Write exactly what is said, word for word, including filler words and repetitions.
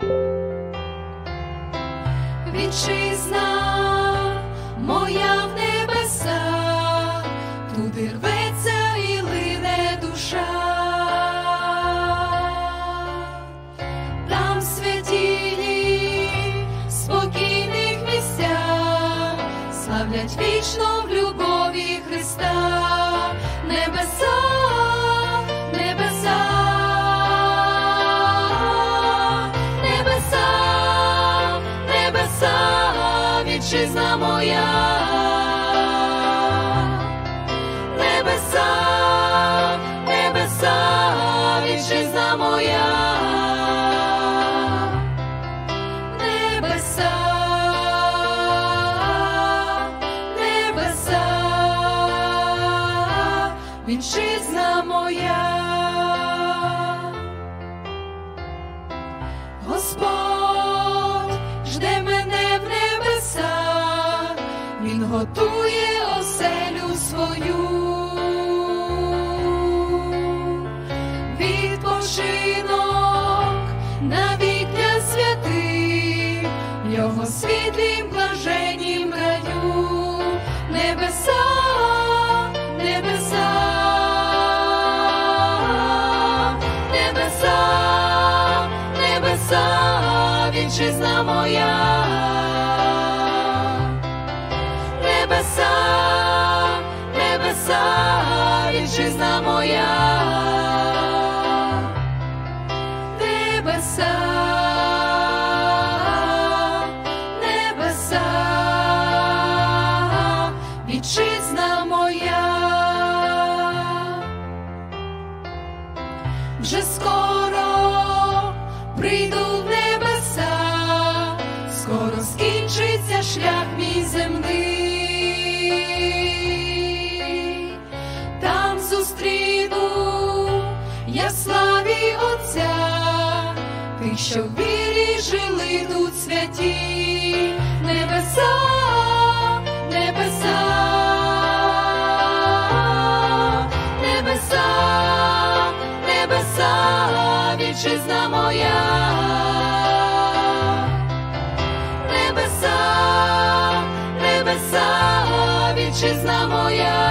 Вітчизна моя в небесах, туди рветься і лине душа. Там святії спокійних місцях славлять вічно в любові Христа. Небеса, небеса, небеса, небеса, вітчизна моя. Небеса, небеса, вітчизна моя. Небеса, небеса, вітчизна моя. Господь жде мене в небесах, Він готує оселю свою. Відпочинок навік для святих, в Його світлім блаженнім раю. Небеса, небеса, небеса, небеса, вітчизна моя. Небеса, небеса, вітчизна моя. Небеса, небеса, вітчизна моя. Вже скоро прийду в небеса, скоро скінчиться шлях мій земний. Там зустріну я в славі Отця, тих, що в вірі жили тут святі. Небеса, небеса, небеса, небеса, вітчизна моя. Небеса, небеса, вітчизна моя.